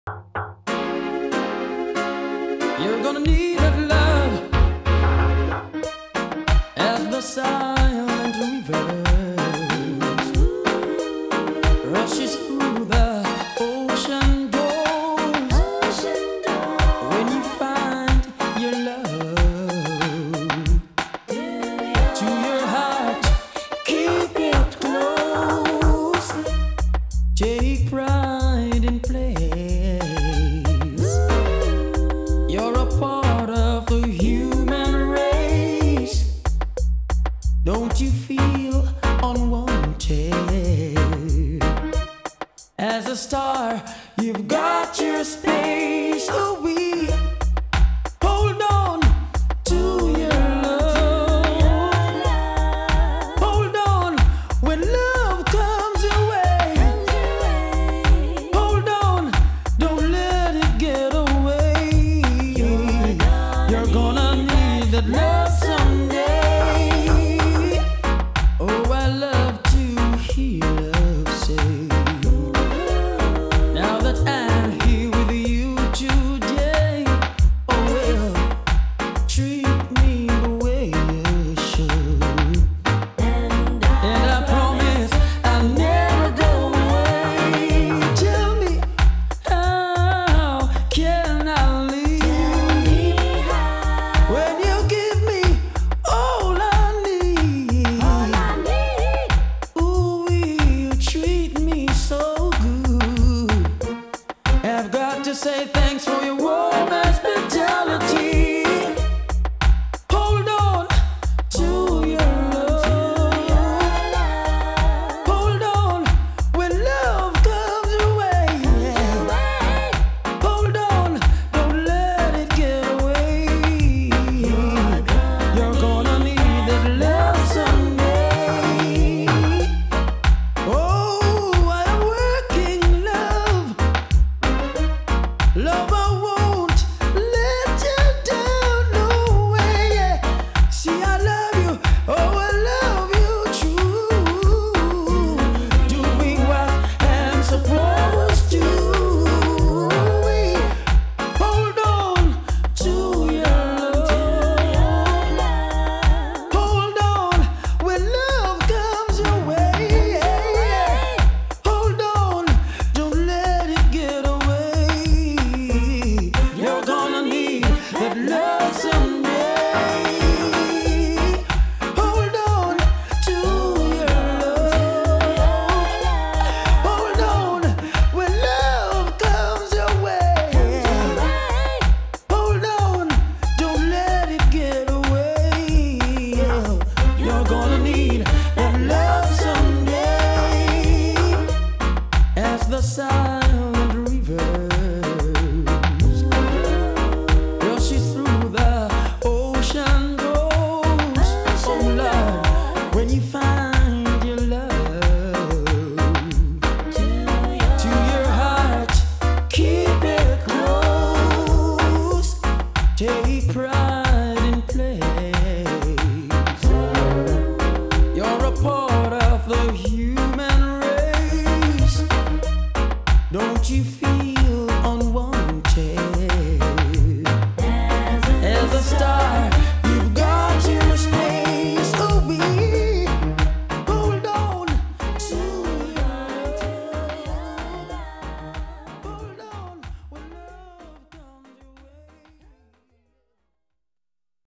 You're gonna need that love as the silent river rushes through the ocean doors. When you find your love to your heart, keep it close. Take pride in place. You're a part of the human race. Don't you feel unwanted? As a star, you've got your space. Oh, we hold on to your love. Hold on when love comes your way. Hold on, don't let it get away. You're gonna need that love someday. Oh, I love to hear love say. Now that I'm here with you today, oh well, treat me the way you should. And I promise I'll never go away. Tell me, how can I live when you give me all I need? Ooh, you treat me so good. I've got to say thanks for your warm hospitality.